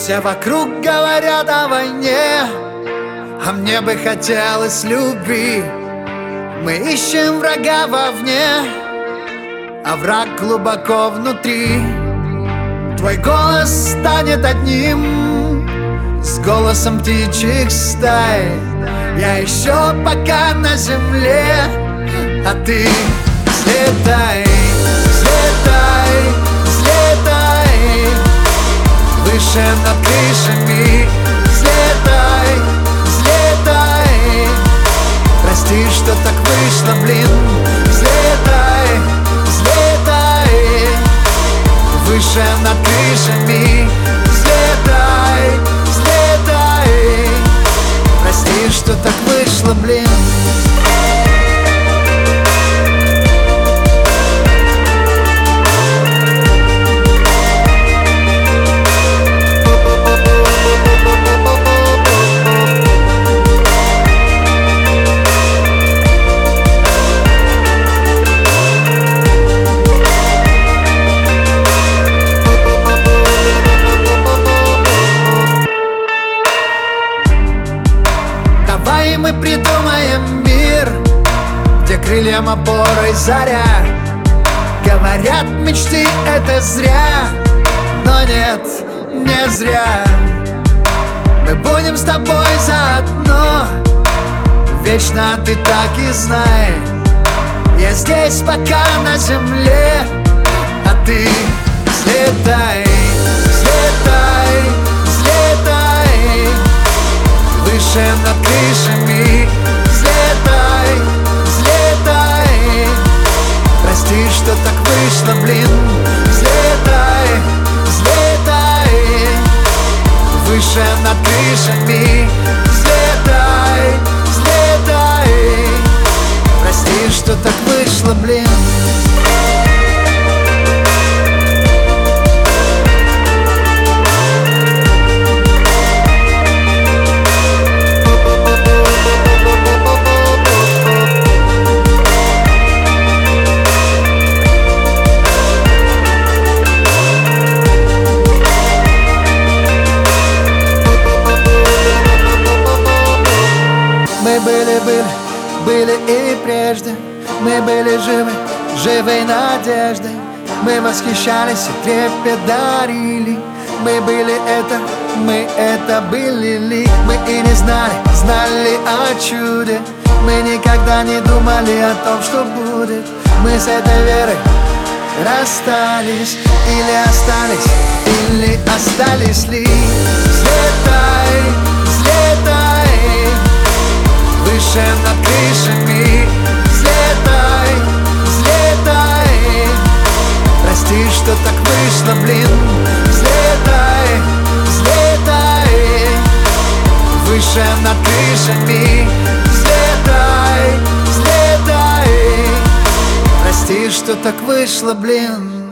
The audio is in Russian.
Все вокруг говорят о войне, а мне бы хотелось любви. Мы ищем врага вовне, а враг глубоко внутри. Твой голос станет одним с голосом птичьих стай. Я еще пока на земле, а ты взлетай, взлетай, взлетай выше над крышами. Взлетай, взлетай, прости, что так вышло, блин. Взлетай, взлетай выше над крышами. Взлетай, взлетай, прости, что так вышло, блин. Давай мы придумаем мир, где крыльям опорой заря. Говорят, мечты это зря, но нет, не зря. Мы будем с тобой заодно, вечно ты так и знай. Я здесь пока на земле, а ты взлетай, взлетай, взлетай выше над крышами. Взлетай, взлетай, прости, что так вышло, блин. Взлетай, взлетай выше над крышами. Взлетай, взлетай, прости, что так вышло, блин. Мы были и прежде. Мы были живы, живой надеждой. Мы восхищались и трепет дарили. Мы были это, мы это были ли. Мы и не знали, знали о чуде. Мы никогда не думали о том, что будет. Мы с этой верой расстались. Или остались, или остались ли. Взлетай, взлетай выше над крышами. Взлетай, взлетай, прости, что так вышло, блин. Взлетай, взлетай выше над крышами. Взлетай, взлетай, прости, что так вышло, блин.